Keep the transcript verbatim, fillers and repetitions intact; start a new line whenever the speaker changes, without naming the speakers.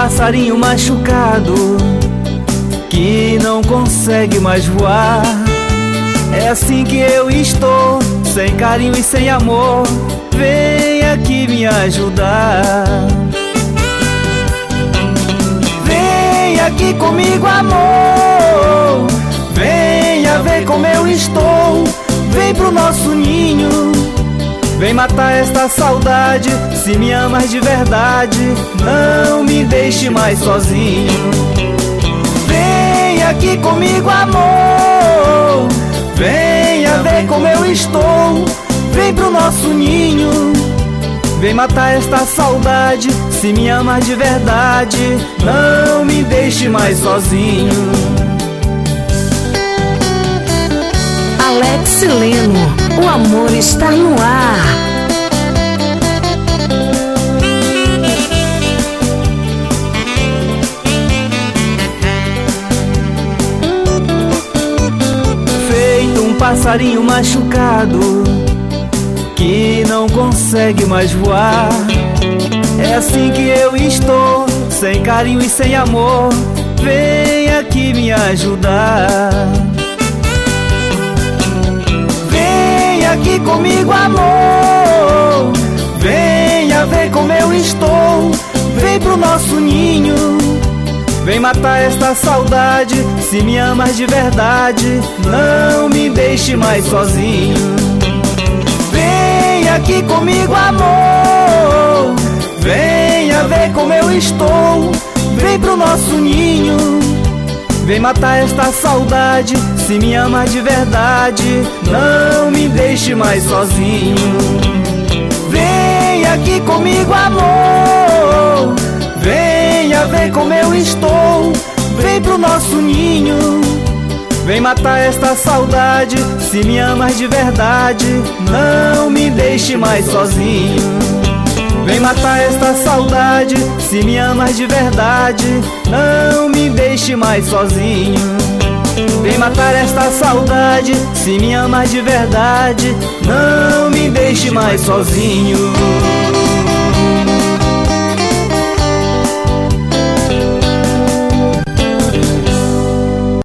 passarinho machucado que não consegue mais voar. É assim que eu estou, sem carinho e sem amor. Vem aqui me ajudar. Vem aqui comigo, amor. Venha ver como eu estou. Vem pro nosso ninho. Vem matar esta saudade. Se me amas de verdade, não me deixe mais sozinho. Vem aqui comigo, amor. Venha ver como eu estou. Vem pro nosso ninho. Vem matar esta saudade. Se me amas de verdade, não me deixe mais sozinho.
Alex Leno, o amor está no ar.
Feito um passarinho machucado que não consegue mais voar. É assim que eu estou, sem carinho e sem amor. Vem aqui me ajudar. Vem aqui comigo, amor. Venha ver como eu estou. Vem pro nosso ninho. Vem matar esta saudade. Se me amas de verdade, não me deixe mais sozinho. Vem aqui comigo, amor. Venha ver como eu estou. Vem pro nosso ninho. Vem matar esta saudade. Se me amas de verdade, não me deixe mais sozinho. Vem aqui comigo, amor. Venha ver como eu estou. Vem pro nosso ninho. Vem matar esta saudade. Se me amas de verdade, não me deixe mais sozinho. Vem matar esta saudade. Se me amas de verdade, não me deixe mais sozinho. Vem matar esta saudade. Se me amas de verdade, não me deixe mais sozinho.